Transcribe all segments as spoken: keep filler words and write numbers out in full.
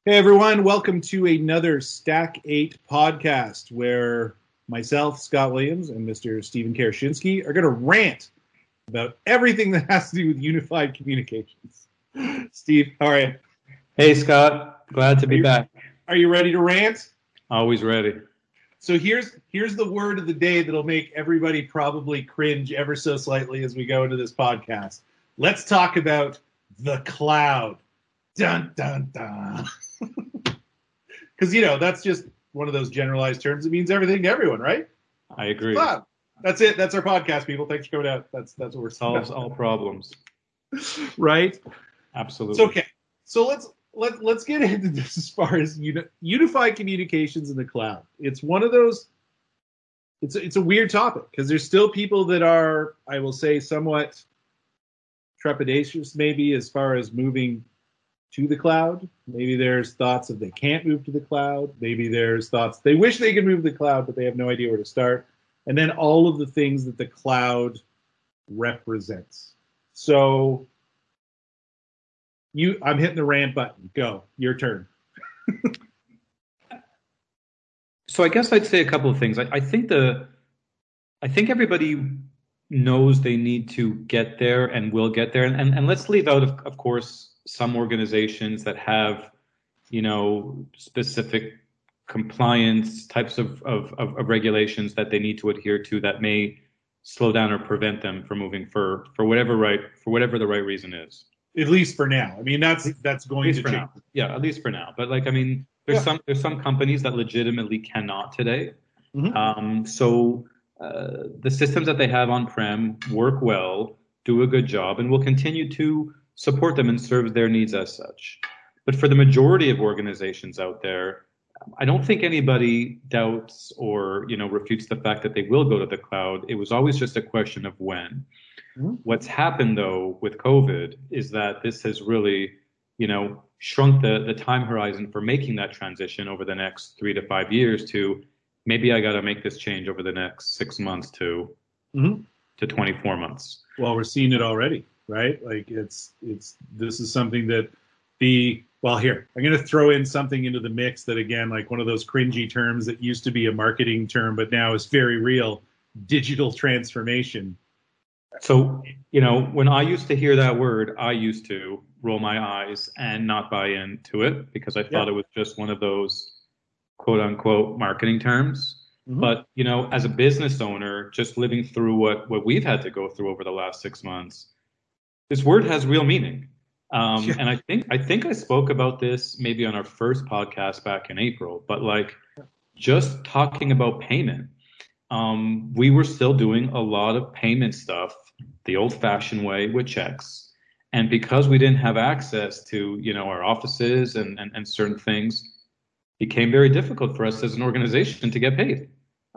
Hey everyone, welcome to another Stack eight podcast where myself, Scott Williams, and Mister Stephen Karashinsky are going to rant about everything that has to do with unified communications. Steve, how are you? Hey Scott, glad to be are you, back. Are you ready to rant? Always ready. So here's here's the word of the day that'll make everybody probably cringe ever so slightly as we go into this podcast. Let's talk about the cloud. Dun, dun, dun. Because, you know, that's just one of those generalized terms. It means everything to everyone, right? I agree. Cloud. That's it. That's our podcast, people. Thanks for coming out. That's that's what we're Solves all problems. Right? Absolutely. It's okay. So let's let, let's get into this as far as uni- unified communications in the cloud. It's one of those, it's, it's a weird topic because there's still people that are, I will say, somewhat trepidatious maybe as far as moving to the cloud. Maybe there's thoughts of they can't move to the cloud. Maybe there's thoughts they wish they could move to the cloud, but they have no idea where to start. And then all of the things that the cloud represents. So you, I'm hitting the rant button. Go. Your turn. So I guess I'd say a couple of things. I, I think the, I think everybody knows they need to get there and will get there. And, and, and let's leave out, of, of course, some organizations that have, you know, specific compliance types of, of, of, of regulations that they need to adhere to that may slow down or prevent them from moving for, for whatever right for whatever the right reason is. At least for now. I mean, that's that's going to change. Now. Yeah, at least for now. But like, I mean, there's yeah. some there's some companies that legitimately cannot today. Mm-hmm. Um, so uh, the systems that they have on-prem work well, do a good job, and will continue to support them and serve their needs as such. But for the majority of organizations out there, I don't think anybody doubts or, you know, refutes the fact that they will go to the cloud. It was always just a question of when. Mm-hmm. What's happened, though, with COVID is that this has really, you know, shrunk the, the time horizon for making that transition over the next three to five years to maybe I got to make this change over the next six months to, mm-hmm. to twenty-four months. Well, we're seeing it already. Right? Like it's, it's, this is something that the, well, here, I'm going to throw in something into the mix that, again, like one of those cringy terms that used to be a marketing term, but now is very real, digital transformation. So, you know, when I used to hear that word, I used to roll my eyes and not buy into it because I thought yeah. it was just one of those quote unquote marketing terms. Mm-hmm. But, you know, as a business owner, just living through what, what we've had to go through over the last six months, this word has real meaning. Um, yeah. And I think I think I spoke about this maybe on our first podcast back in April, but like just talking about payment, um, we were still doing a lot of payment stuff the old fashioned way with checks. And because we didn't have access to, you know, our offices and, and, and certain things, it became very difficult for us as an organization to get paid.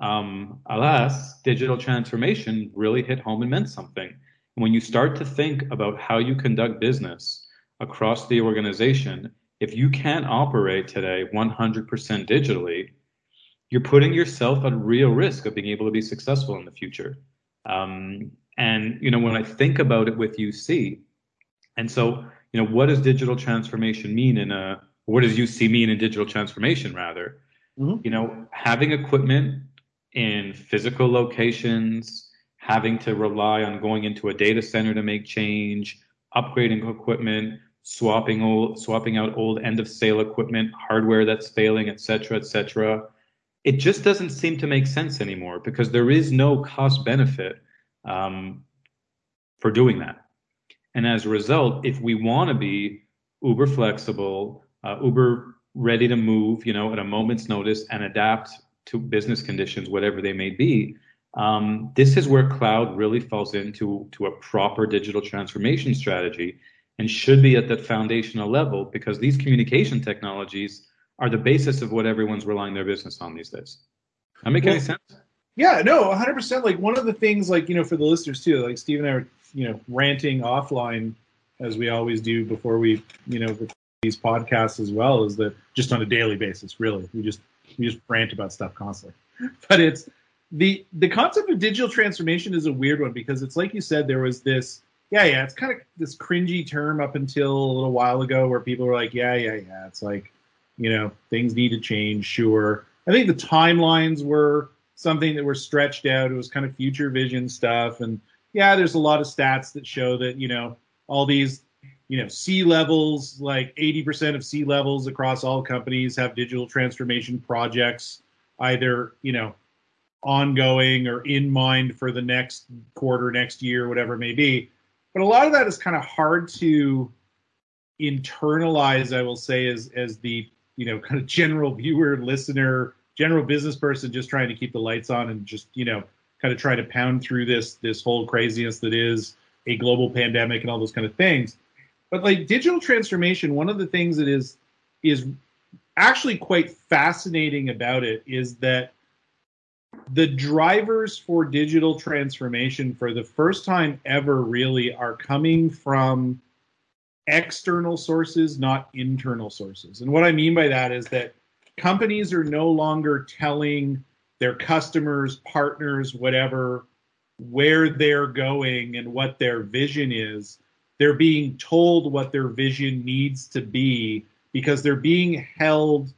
Um, alas, digital transformation really hit home and meant something. When you start to think about how you conduct business across the organization, if you can't operate today one hundred percent digitally, you're putting yourself at real risk of being able to be successful in the future. Um, and, you know, when I think about it with U C, and so, you know, what does digital transformation mean in a, what does U C mean in digital transformation rather? Mm-hmm. You know, having equipment in physical locations, having to rely on going into a data center to make change, upgrading equipment, swapping old, swapping out old end of sale equipment, hardware that's failing, et cetera, et cetera. It just doesn't seem to make sense anymore because there is no cost benefit um, for doing that. And as a result, if we want to be uber flexible, uh, uber ready to move, you know, at a moment's notice and adapt to business conditions, whatever they may be, Um, this is where cloud really falls into to a proper digital transformation strategy and should be at that foundational level because these communication technologies are the basis of what everyone's relying their business on these days. That make well, any sense? Yeah, no, one hundred percent. Like one of the things, like, you know, for the listeners too, like Steve and I are, you know, ranting offline as we always do before we, you know, these podcasts as well, is that just on a daily basis, really, we just we just rant about stuff constantly. But it's The the concept of digital transformation is a weird one because it's like you said, there was this, yeah, yeah, it's kind of this cringy term up until a little while ago where people were like, yeah, yeah, yeah. It's like, You know, things need to change. Sure. I think the timelines were something that were stretched out. It was kind of future vision stuff. And yeah, there's a lot of stats that show that, you know, all these, you know, C levels, like eighty percent of C levels across all companies have digital transformation projects, either, you know, ongoing or in mind for the next quarter, next year, whatever it may be. But a lot of that is kind of hard to internalize, I will say, as as the, you know, kind of general viewer, listener, general business person just trying to keep the lights on and just, you know, kind of try to pound through this this whole craziness that is a global pandemic and all those kind of things. But like digital transformation, one of the things that is is actually quite fascinating about it is that the drivers for digital transformation for the first time ever really are coming from external sources, not internal sources. And what I mean by that is that companies are no longer telling their customers, partners, whatever, where they're going and what their vision is. They're being told what their vision needs to be because they're being held,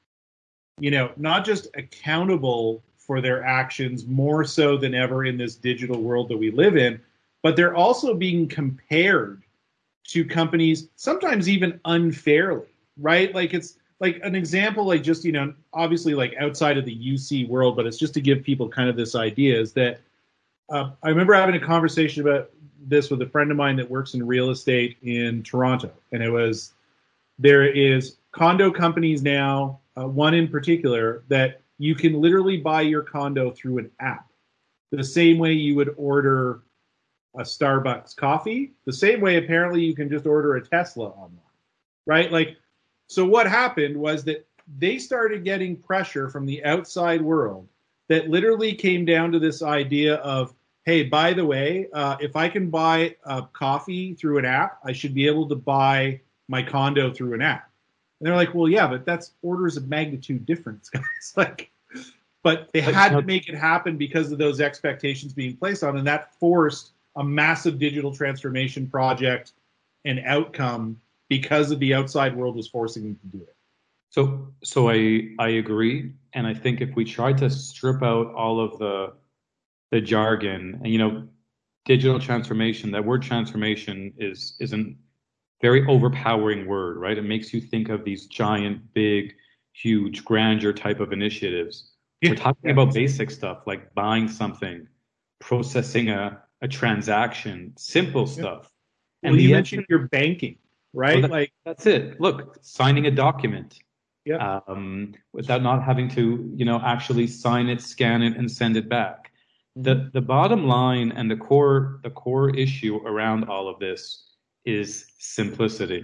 you know, not just accountable for their actions more so than ever in this digital world that we live in, but they're also being compared to companies, sometimes even unfairly, right? Like it's like an example, like just, you know, obviously like outside of the U C world, but it's just to give people kind of this idea is that uh, I remember having a conversation about this with a friend of mine that works in real estate in Toronto. And it was, there is condo companies now, uh, one in particular, that you can literally buy your condo through an app. The same way you would order a Starbucks coffee, the same way apparently you can just order a Tesla online, right? Like, so what happened was that they started getting pressure from the outside world that literally came down to this idea of, hey, by the way, uh, if I can buy a coffee through an app, I should be able to buy my condo through an app. And they're like, well, yeah, but that's orders of magnitude difference, guys. like, but they had to make it happen because of those expectations being placed on, and that forced a massive digital transformation project and outcome because of the outside world was forcing them to do it. So, so I I agree, and I think if we try to strip out all of the the jargon, and you know, digital transformation, that word transformation is is a very overpowering word, right? It makes you think of these giant, big, huge, grandeur type of initiatives. Yeah. We're talking yeah. about basic stuff like buying something, processing a a transaction, simple yeah. stuff. Well, and you mentioned your banking, right? Well, that, like that's it. Look, signing a document. Yeah. Um, without not having to, you know, actually sign it, scan it, and send it back. Mm-hmm. The the bottom line and the core the core issue around all of this is simplicity,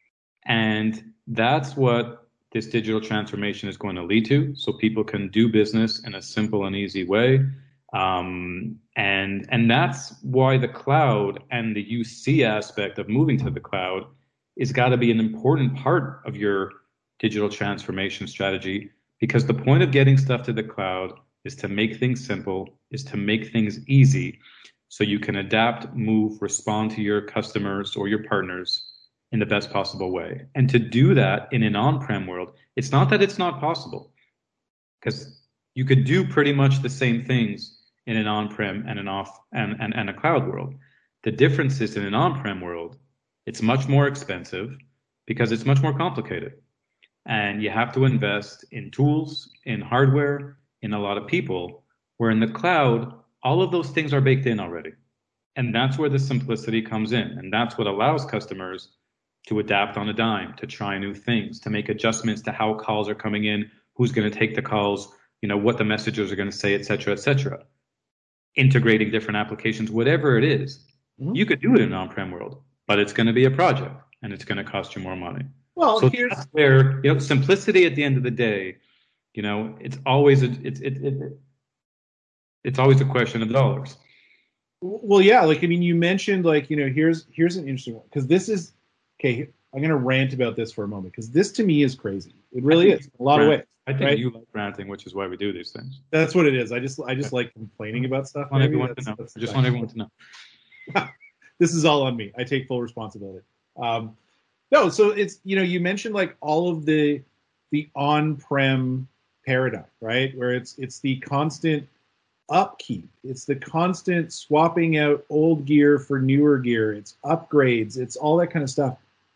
and that's what this digital transformation is going to lead to. So people can do business in a simple and easy way, um, and and that's why the cloud and the U C aspect of moving to the cloud is got to be an important part of your digital transformation strategy, because the point of getting stuff to the cloud is to make things simple, is to make things easy, so you can adapt, move, respond to your customers or your partners in the best possible way. And to do that in an on-prem world, it's not that it's not possible, because you could do pretty much the same things in an on-prem and an off and, and, and a cloud world. The difference is in an on-prem world, it's much more expensive because it's much more complicated. And you have to invest in tools, in hardware, in a lot of people, where in the cloud, all of those things are baked in already. And that's where the simplicity comes in. And that's what allows customers to adapt on a dime, to try new things, to make adjustments to how calls are coming in, who's going to take the calls, you know, what the messengers are going to say, et cetera, et cetera. Integrating different applications, whatever it is. Mm-hmm. You could do it in an on-prem world, but it's going to be a project and it's going to cost you more money. Well, so here's that's where, you know, simplicity at the end of the day, you know, it's always a, it's it, it, it it's always a question of dollars. Well, yeah, like I mean, you mentioned like, you know, here's here's an interesting one, because this is okay. I'm going to rant about this for a moment, because this to me is crazy. It really is in a lot rant, of ways. I think right? you like ranting, which is why we do these things. That's what it is. I just I just like complaining about stuff. I want everyone to know. I just want everyone to know. This is all on me. I take full responsibility. Um, No, so it's, you know, you mentioned like all of the the on-prem paradigm, right? Where it's it's the constant upkeep, it's the constant swapping out old gear for newer gear, it's upgrades, it's all that kind of stuff.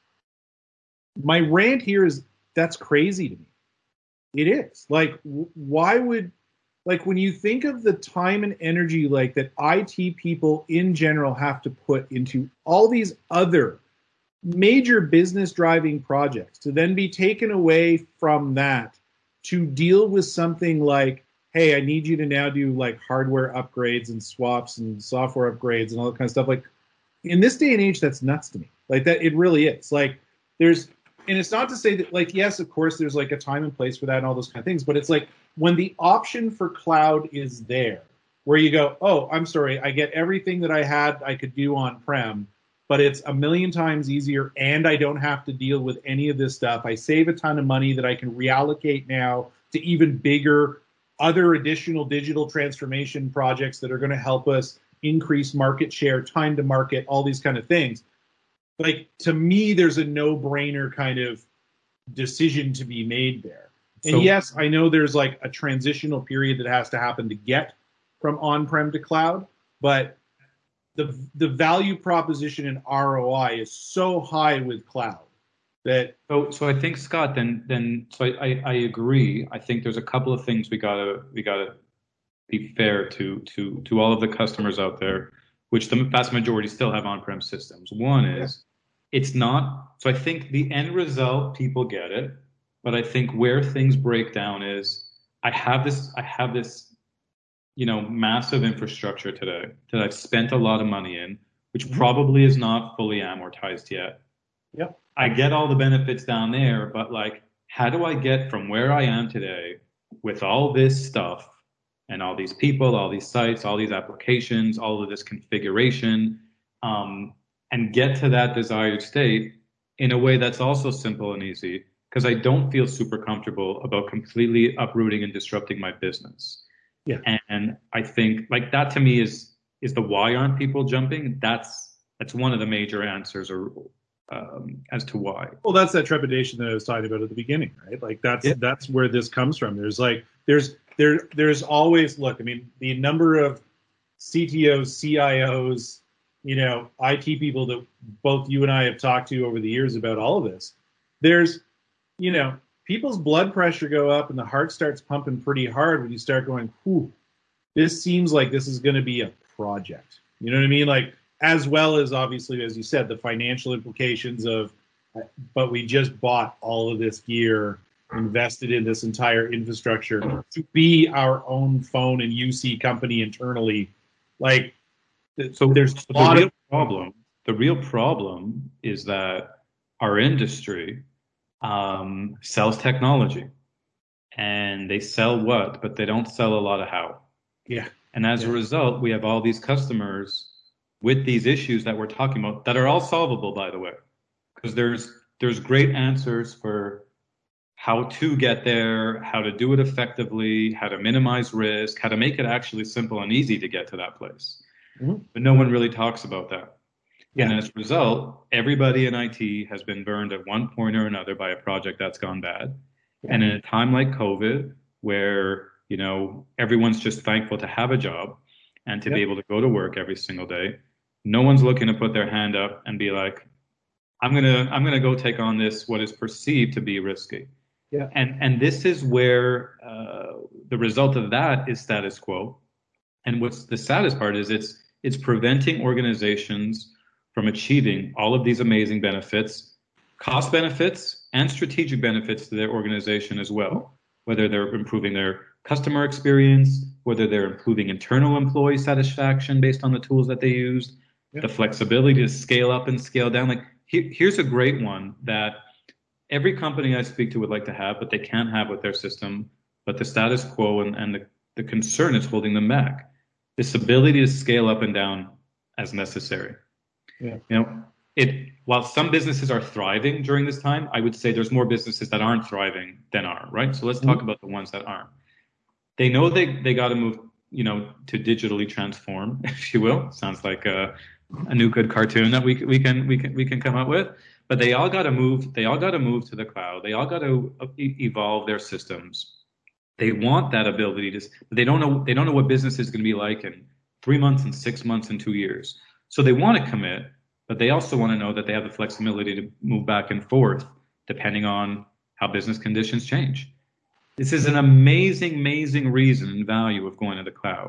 My rant here is that's crazy to me. It is. Like, why would, like, when you think of the time and energy, like, that I T people in general have to put into all these other major business driving projects to then be taken away from that to deal with something like, hey, I need you to now do like hardware upgrades and swaps and software upgrades and all that kind of stuff. Like, in this day and age, that's nuts to me. Like, that, it really is. Like, there's, and it's not to say that, like, yes, of course, there's like a time and place for that and all those kind of things, but it's like when the option for cloud is there, where you go, oh, I'm sorry, I get everything that I had I could do on-prem, but it's a million times easier and I don't have to deal with any of this stuff. I save a ton of money that I can reallocate now to even bigger, other additional digital transformation projects that are going to help us increase market share, time to market, all these kind of things. Like, to me, there's a no-brainer kind of decision to be made there. And so, yes, I know there's like a transitional period that has to happen to get from on-prem to cloud, but the the value proposition and R O I is so high with cloud that. So, so I think, Scott, then then so I, I, I agree. I think there's a couple of things we gotta we gotta be fair to to to all of the customers out there, which the vast majority still have on-prem systems. One is, yeah. It's not, so I think the end result, people get it, but I think where things break down is, I have this, I have this, you know, massive infrastructure today that I've spent a lot of money in, which mm-hmm. probably is not fully amortized yet. Yep. I get all the benefits down there, but like, how do I get from where I am today with all this stuff and all these people, all these sites, all these applications, all of this configuration, um, and get to that desired state in a way that's also simple and easy, because I don't feel super comfortable about completely uprooting and disrupting my business. Yeah. And I think like that to me is is the why aren't people jumping? That's that's one of the major answers, or um, as to why. Well, that's that trepidation that I was talking about at the beginning, right? Like that's yeah. that's where this comes from. There's like there's there there's always, look, I mean, the number of C T Os, C I Os, you know, I T people that both you and I have talked to over the years about all of this. There's, you know, people's blood pressure go up and the heart starts pumping pretty hard when you start going, whew, this seems like this is going to be a project. You know what I mean? Like, as well as, obviously, as you said, the financial implications of, but we just bought all of this gear, invested in this entire infrastructure to be our own phone and U C company internally. Like, so there's a the lot real of problem. The real problem is that our industry um, sells technology, and they sell what, but they don't sell a lot of how. Yeah. And as yeah. a result, we have all these customers with these issues that we're talking about that are all solvable, by the way, because there's there's great answers for how to get there, how to do it effectively, how to minimize risk, how to make it actually simple and easy to get to that place. Mm-hmm. But no one really talks about that. Yeah. And as a result, everybody in I T has been burned at one point or another by a project that's gone bad. Yeah. And in a time like COVID, where, you know, everyone's just thankful to have a job and to yep. be able to go to work every single day, no one's looking to put their hand up and be like, I'm gonna I'm gonna go take on this, what is perceived to be risky. Yeah. And and this is where uh, the result of that is status quo. And what's the saddest part is it's it's preventing organizations from achieving all of these amazing benefits, cost benefits, and strategic benefits to their organization as well, whether they're improving their customer experience, whether they're improving internal employee satisfaction based on the tools that they used, yeah. the flexibility to scale up and scale down. Like here, here's a great one that every company I speak to would like to have, but they can't have with their system, but the status quo and, and the, the concern is holding them back. This ability to scale up and down as necessary. Yeah. You know, it while some businesses are thriving during this time, I would say there's more businesses that aren't thriving than are, right? So let's mm-hmm. talk about the ones that aren't. They know they, they got to move, you know, to digitally transform, if you will. Sounds like a, a new good cartoon that we we can we can we can come up with. But they all got to move. They all got to move to the cloud. They all got to e- evolve their systems. They want that ability to. They don't know. They don't know what business is going to be like in three months, and six months, and two years. So they want to commit, but they also want to know that they have the flexibility to move back and forth depending on how business conditions change. This is an amazing, amazing reason and value of going to the cloud.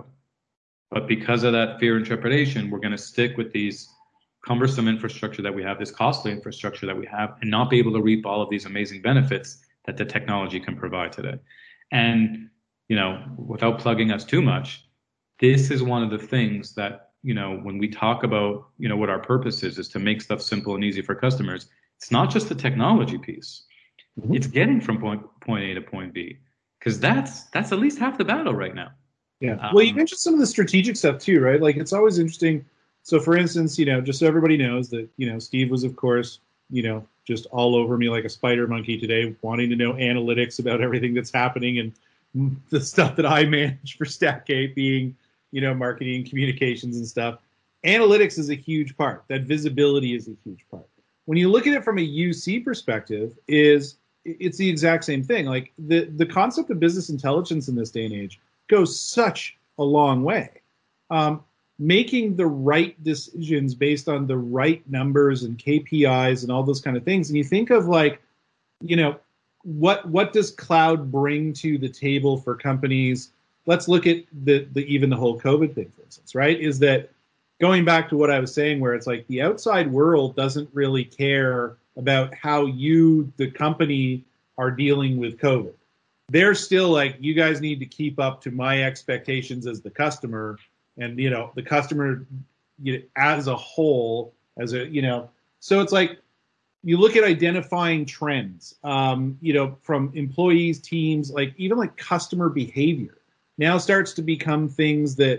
But because of that fear and trepidation, we're going to stick with these cumbersome infrastructure that we have, this costly infrastructure that we have, and not be able to reap all of these amazing benefits that the technology can provide today. And, you know, without plugging us too much, this is one of the things that, you know, when we talk about, you know, what our purpose is, is to make stuff simple and easy for customers. It's not just the technology piece. Mm-hmm. It's getting from point, point A to point B, because that's, that's at least half the battle right now. Yeah. Um, well, you mentioned some of the strategic stuff too, right? Like, it's always interesting. So, for instance, you know, just so everybody knows that, you know, Steve was, of course, you know, just all over me like a spider monkey today, wanting to know analytics about everything that's happening and the stuff that I manage for Statgate, being, you know, marketing, communications and stuff. Analytics is a huge part. That visibility is a huge part. When you look at it from a U C perspective, is it's the exact same thing. Like, the, the concept of business intelligence in this day and age goes such a long way. Um, making the right decisions based on the right numbers and K P Is and all those kind of things. And you think of, like, you know, what what does cloud bring to the table for companies? Let's look at the, the even the whole COVID thing, for instance, right? Is that going back to what I was saying, where it's like the outside world doesn't really care about how you, the company, are dealing with COVID. They're still like, you guys need to keep up to my expectations as the customer. And, you know, the customer, you know, as a whole, as a, you know, so it's like, you look at identifying trends, um, you know, from employees, teams, like even like customer behavior now starts to become things that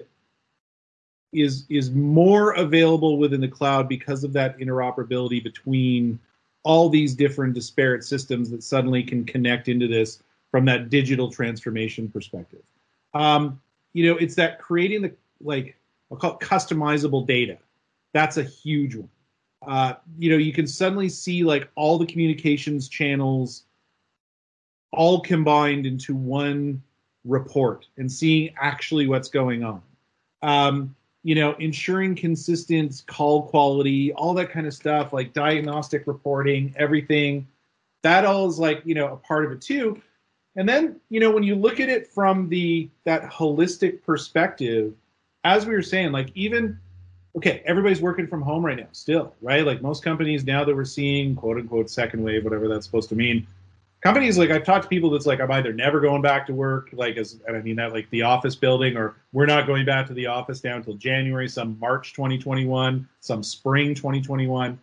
is, is more available within the cloud because of that interoperability between all these different disparate systems that suddenly can connect into this from that digital transformation perspective. Um, you know, it's that creating the, like, I'll call it customizable data. That's a huge one. Uh, you know, you can suddenly see like all the communications channels all combined into one report and seeing actually what's going on. Um, you know, ensuring consistent call quality, all that kind of stuff, like diagnostic reporting, everything. That all is like, you know, a part of it too. And then, you know, when you look at it from the that holistic perspective, as we were saying, like even, okay, everybody's working from home right now still, right? Like most companies now that we're seeing, quote unquote, second wave, whatever that's supposed to mean. Companies, like I've talked to people that's like, I'm either never going back to work, like as, and I mean that like the office building, or we're not going back to the office now until January, some March twenty twenty-one, some spring twenty twenty-one.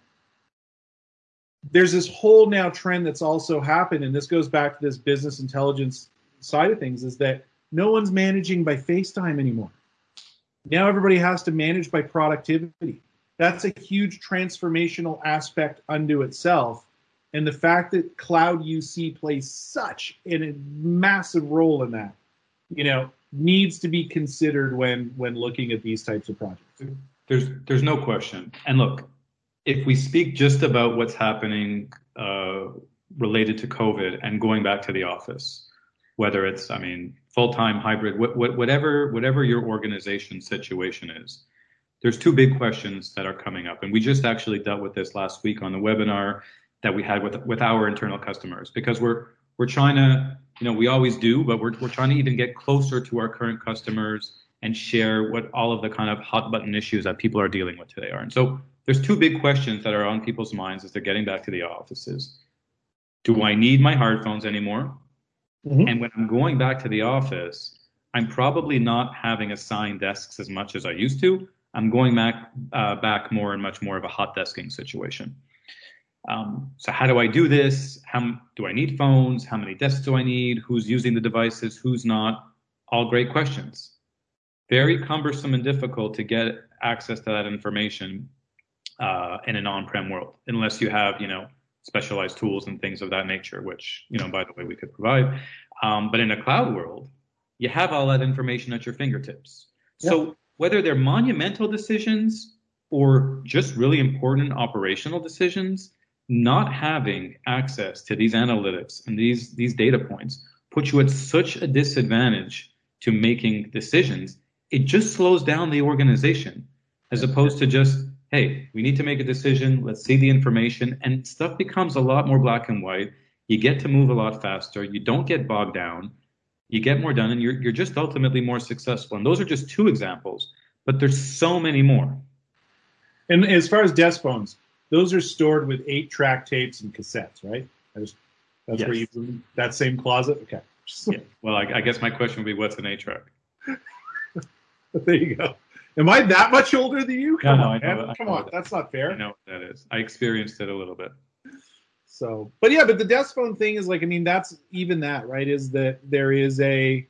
There's this whole now trend that's also happened, and this goes back to this business intelligence side of things, is that no one's managing by FaceTime anymore. Now everybody has to manage by productivity. That's a huge transformational aspect unto itself. And the fact that cloud U C plays such a massive role in that, you know, needs to be considered when when looking at these types of projects. There's there's no question. And look, if we speak just about what's happening uh, related to COVID and going back to the office, whether it's, I mean, full-time, hybrid, wh- wh- whatever whatever your organization situation is, there's two big questions that are coming up. And we just actually dealt with this last week on the webinar that we had with with our internal customers, because we're we're trying to, you know, we always do, but we're we're trying to even get closer to our current customers and share what all of the kind of hot button issues that people are dealing with today are. And so there's two big questions that are on people's minds as they're getting back to the offices. Do I need my hard phones anymore? Mm-hmm. And when I'm going back to the office, I'm probably not having assigned desks as much as I used to. I'm going back uh, back more and much more of a hot desking situation. Um, so how do I do this? How do I need phones? How many desks do I need? Who's using the devices? Who's not? All great questions. Very cumbersome and difficult to get access to that information uh, in an on-prem world, unless you have, you know, specialized tools and things of that nature, which, you know, by the way, we could provide. Um, but in a cloud world, you have all that information at your fingertips. Yep. So whether they're monumental decisions or just really important operational decisions, not having access to these analytics and these these data points puts you at such a disadvantage to making decisions. It just slows down the organization as opposed to just, hey, we need to make a decision. Let's see the information, and stuff becomes a lot more black and white. You get to move a lot faster. You don't get bogged down. You get more done, and you're you're just ultimately more successful. And those are just two examples, but there's so many more. And as far as desk phones, those are stored with eight-track tapes and cassettes, right? Just, that's yes. where you that same closet. Okay. Yeah. Well, I, I guess my question would be, what's an eight-track? There you go. Am I that much older than you? Come no, on, no, man. Come on, that. That's not fair. I know what that is. I experienced it a little bit. So, but yeah, but the desk phone thing is like, I mean, that's even that, right? Is that there is a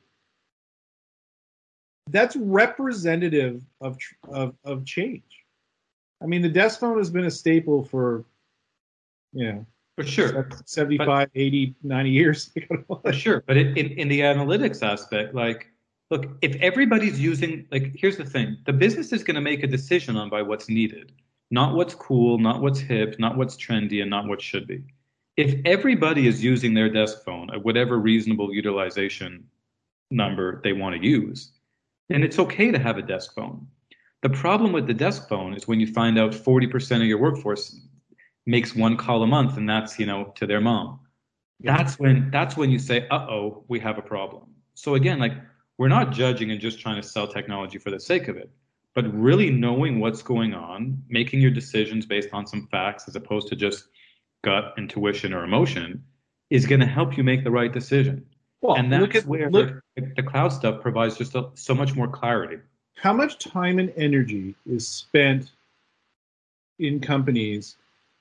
that's representative of of of change. I mean, the desk phone has been a staple for, you know, for sure, seventy-five, but, eighty, ninety years. For sure. But it, in, in the analytics aspect, like, look, if everybody's using, like, here's the thing. The business is going to make a decision on by what's needed, not what's cool, not what's hip, not what's trendy, and not what should be. If everybody is using their desk phone at whatever reasonable utilization number they want to use, then it's okay to have a desk phone. The problem with the desk phone is when you find out forty percent of your workforce makes one call a month, and that's, you know, to their mom. That's when that's when you say, uh-oh, we have a problem. So again, like, we're not judging and just trying to sell technology for the sake of it, but really knowing what's going on, making your decisions based on some facts as opposed to just gut, intuition, or emotion is going to help you make the right decision. Well, and that's look at, where look, the cloud stuff provides just a, so much more clarity. How much time and energy is spent in companies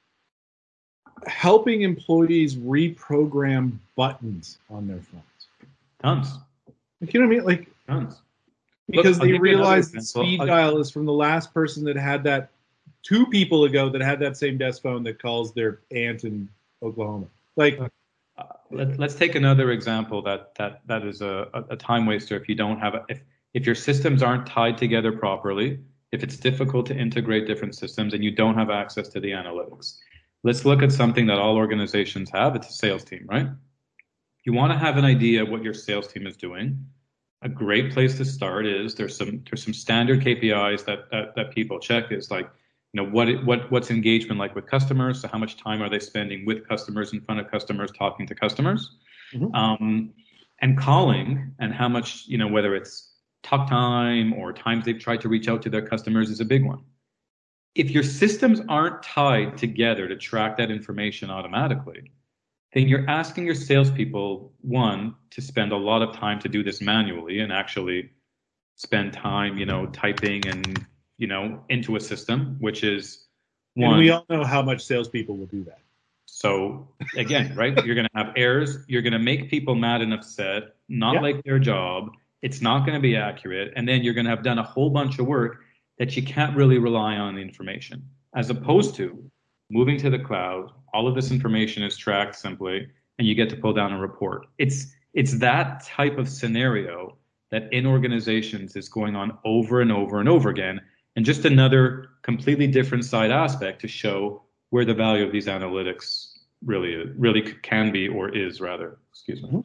helping employees reprogram buttons on their phones? Tons. Like, you know what I mean? Like, tons. Because Look, they realize the speed I'll, dial is from the last person that had that two people ago that had that same desk phone that calls their aunt in Oklahoma. Like, uh, let, let's take another example that that that is a, a time waster. If you don't have a, if if your systems aren't tied together properly, if it's difficult to integrate different systems, and you don't have access to the analytics. Let's look at something that all organizations have. It's a sales team, right? You want to have an idea of what your sales team is doing. A great place to start is there's some there's some standard K P Is that that, that people check. Is like, you know, what what what's engagement like with customers? So how much time are they spending with customers, in front of customers, talking to customers, mm-hmm. um, and calling, and how much, you know, whether it's talk time or times they've tried to reach out to their customers is a big one. If your systems aren't tied together to track that information automatically, then you're asking your salespeople, one, to spend a lot of time to do this manually and actually spend time, you know, typing and, you know, into a system, which is one. And we all know how much salespeople will do that. So again, right, you're going to have errors. You're going to make people mad and upset, not yeah. like their job. It's not going to be accurate. And then you're going to have done a whole bunch of work that you can't really rely on the information, as opposed to moving to the cloud. All of this information is tracked simply, and you get to pull down a report. It's it's that type of scenario that in organizations is going on over and over and over again, and just another completely different side aspect to show where the value of these analytics really is, really can be, or is rather. Excuse me.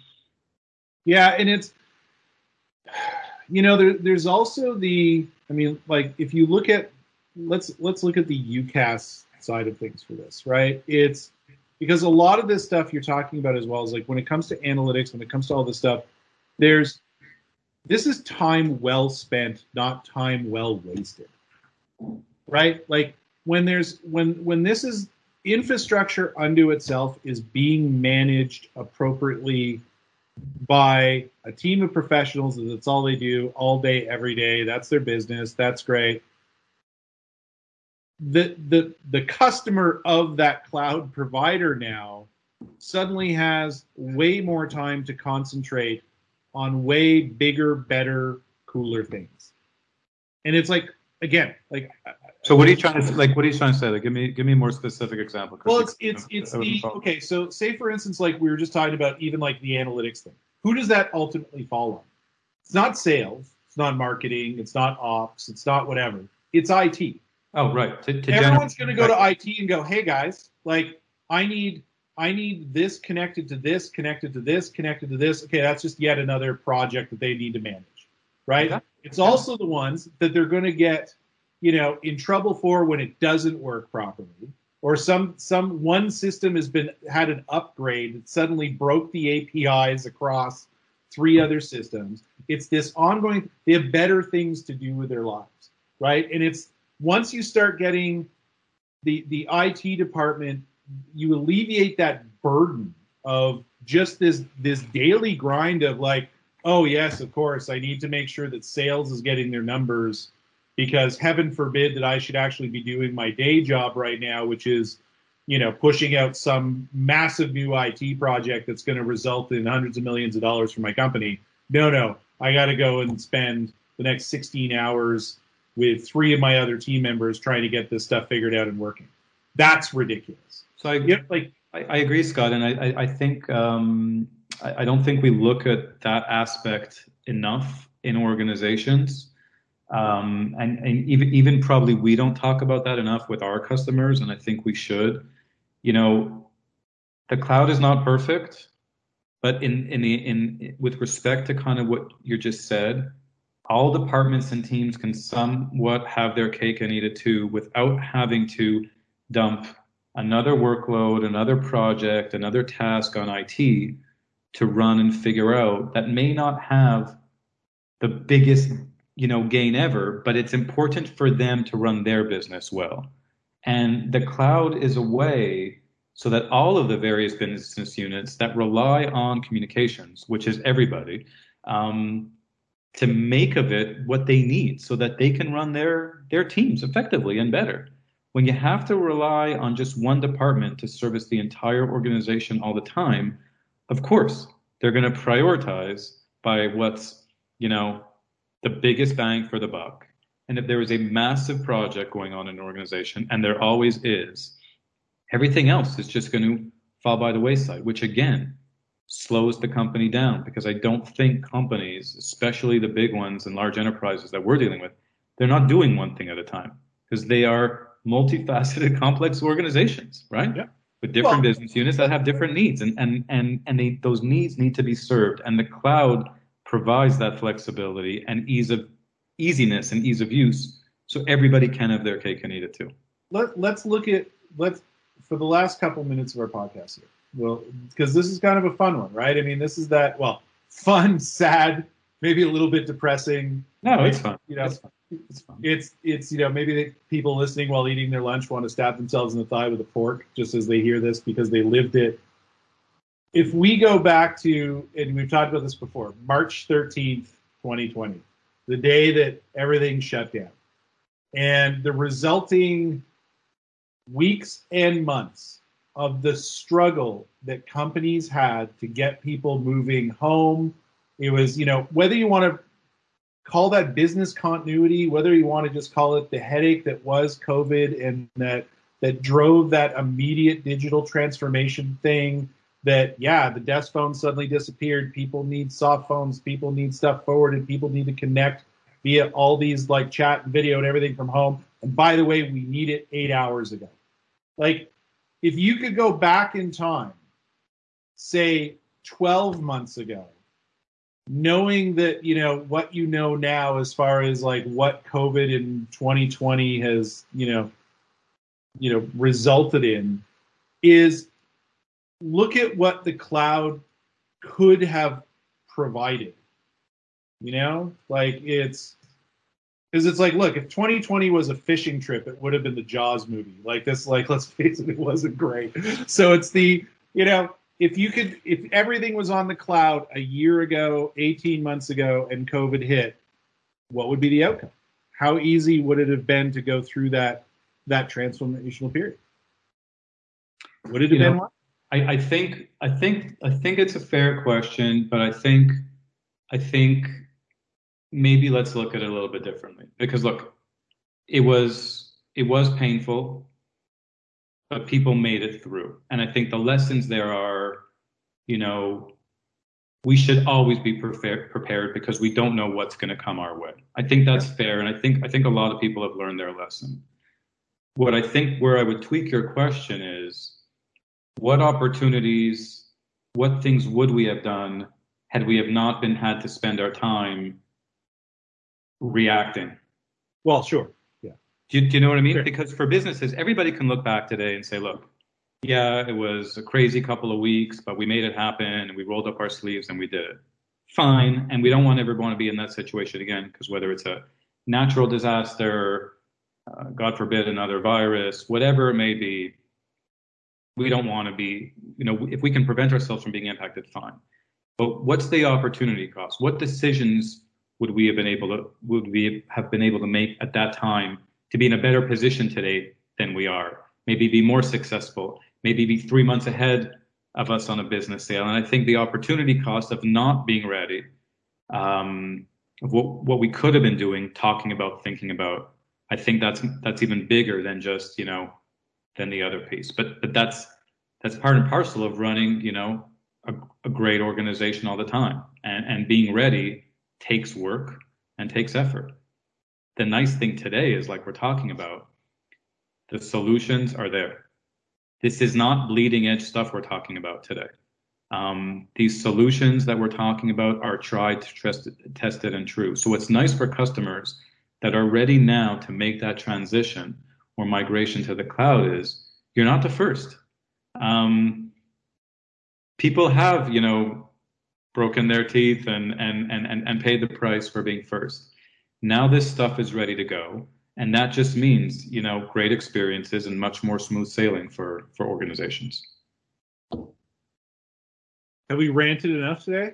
Yeah, and it's, you know, there, there's also the, I mean, like if you look at, let's let's look at the UCaaS side of things for this, right? It's because a lot of this stuff you're talking about as well is like when it comes to analytics, when it comes to all this stuff, there's, this is time well spent, not time well wasted, right? Like when there's, when, when this is infrastructure unto itself is being managed appropriately by a team of professionals, and that's all they do all day, every day. That's their business. That's great. The the the customer of that cloud provider now suddenly has way more time to concentrate on way bigger, better, cooler things. And it's like, again, like. So what are you trying to like? What are you trying to say? Like, give me give me a more specific example. Well, it's it's it's the okay. So say for instance, like we were just talking about, even like the analytics thing. Who does that ultimately fall on? It's not sales. It's not marketing. It's not ops. It's not whatever. It's I T. Oh, right. To, to Everyone's going to go right. to I T and go, hey guys, like I need I need this connected to this, connected to this, connected to this. Okay, that's just yet another project that they need to manage, right? Exactly. It's also the ones that they're going to get, you know, in trouble for when it doesn't work properly, or some some one system has been had an upgrade that suddenly broke the A P Is across three other systems. It's this ongoing. They have better things to do with their lives, right? And it's once you start getting the the I T department, you alleviate that burden of just this this daily grind of like, oh yes, of course, I need to make sure that sales is getting their numbers, because heaven forbid that I should actually be doing my day job right now, which is, you know, pushing out some massive new I T project that's going to result in hundreds of millions of dollars for my company. No, no, I got to go and spend the next sixteen hours with three of my other team members trying to get this stuff figured out and working. That's ridiculous. So I, yeah, like I, I agree, Scott, and I, I, I think um, I, I don't think we look at that aspect enough in organizations, um, and, and even even probably we don't talk about that enough with our customers, and I think we should. You know, the cloud is not perfect, but in in the in with respect to kind of what you just said, all departments and teams can somewhat have their cake and eat it too without having to dump another workload, another project, another task on I T to run and figure out that may not have the biggest, you know, gain ever, but it's important for them to run their business well. And the cloud is a way so that all of the various business units that rely on communications, which is everybody, um, to make of it what they need so that they can run their their teams effectively and better. When you have to rely on just one department to service the entire organization all the time, of course, they're going to prioritize by what's, you know, the biggest bang for the buck. And if there is a massive project going on in an organization, and there always is, everything else is just going to fall by the wayside, which again, slows the company down, because I don't think companies, especially the big ones and large enterprises that we're dealing with, they're not doing one thing at a time, because they are multifaceted, complex organizations, right? Yeah. With different well, business units that have different needs, and and and and they, those needs need to be served. And the cloud provides that flexibility and ease of easiness and ease of use, so everybody can have their cake and eat it too. Let Let's look at let's for the last couple minutes of our podcast here. Well, because this is kind of a fun one, right? I mean, this is that well, fun, sad, maybe a little bit depressing. No, it's fun. You know, it's fun. It's fun. It's it's you know maybe the people listening while eating their lunch want to stab themselves in the thigh with a fork just as they hear this because they lived it. If we go back to, and we've talked about this before, March thirteenth, twenty twenty, the day that everything shut down, and the resulting weeks and months of the struggle that companies had to get people moving home. It was, you know, whether you want to call that business continuity, whether you want to just call it the headache that was COVID and that that drove that immediate digital transformation thing, that, yeah, the desk phone suddenly disappeared. People need soft phones. People need stuff forwarded. People need to connect via all these like chat and video and everything from home. And by the way, we need it eight hours ago. Like, if you could go back in time, say twelve months ago, knowing that, you know, what you know now as far as like what COVID in twenty twenty has, you know, you know, resulted in, is look at what the cloud could have provided. You know, like it's, because it's like, look, if twenty twenty was a fishing trip, it would have been the Jaws movie. Like this, like, let's face it, it wasn't great. So it's the, you know, if you could, if everything was on the cloud a year ago, eighteen months ago, and COVID hit, what would be the outcome? How easy would it have been to go through that that transformational period? Would it have You been know, one? I, I think I think I think it's a fair question, but I think I think maybe let's look at it a little bit differently. Because look, it was it was painful, but people made it through. And I think the lessons there are, you know, we should always be prepared prepared because we don't know what's going to come our way. I think that's fair, and I think I think a lot of people have learned their lesson. what I think where I would tweak your question is, what opportunities, what things would we have done had we have not been had to spend our time reacting? Well, sure. Yeah. Do you, do you know what I mean? Sure. Because for businesses, everybody can look back today and say, look, yeah, it was a crazy couple of weeks, but we made it happen and we rolled up our sleeves and we did it. Fine. And we don't want everyone to be in that situation again, because whether it's a natural disaster, uh, God forbid, another virus, whatever it may be, we don't want to be, you know, if we can prevent ourselves from being impacted, fine. But what's the opportunity cost? What decisions would we have been able to, would we have been able to make at that time to be in a better position today than we are? Maybe be more successful, maybe be three months ahead of us on a business sale. And I think the opportunity cost of not being ready, um, of what, what we could have been doing, talking about, thinking about, I think that's that's even bigger than just, you know, than the other piece. But but that's that's part and parcel of running, you know, a, a great organization all the time. And and being ready takes work and takes effort. The nice thing today is, like we're talking about, the solutions are there. This is not bleeding edge stuff we're talking about today. Um, these solutions that we're talking about are tried, tested, tested, and true. So what's nice for customers that are ready now to make that transition or migration to the cloud is you're not the first. Um, people have, you know, broken their teeth and, and, and, and, and paid the price for being first. Now this stuff is ready to go. And that just means, you know, great experiences and much more smooth sailing for, for organizations. Have we ranted enough today?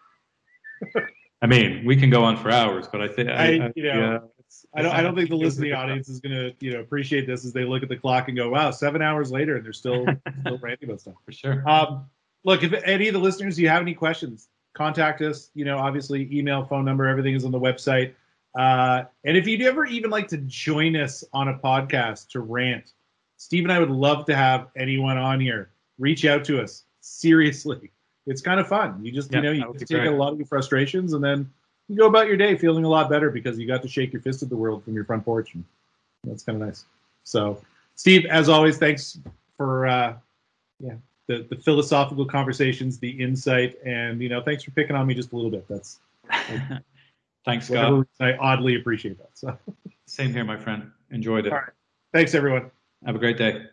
I mean, we can go on for hours, but I think I, I, you know, yeah. I don't, I don't think the listening audience is going to, you know, appreciate this as they look at the clock and go, "Wow, seven hours later, and they're still still ranting about stuff." For sure. Um, look, if any of the listeners, you have any questions, contact us. You know, obviously, email, phone number, everything is on the website. Uh, and if you'd ever even like to join us on a podcast to rant, Steve and I would love to have anyone on here. Reach out to us. Seriously. It's kind of fun. You just, yeah, you know, you just take great. out a lot of your frustrations and then you go about your day feeling a lot better because you got to shake your fist at the world from your front porch. And that's kind of nice. So, Steve, as always, thanks for, uh, yeah, the, the philosophical conversations, the insight, and, you know, thanks for picking on me just a little bit. That's, like, thanks, Scott. I oddly appreciate that. So, same here, my friend. Enjoyed it. All right. Thanks, everyone. Have a great day.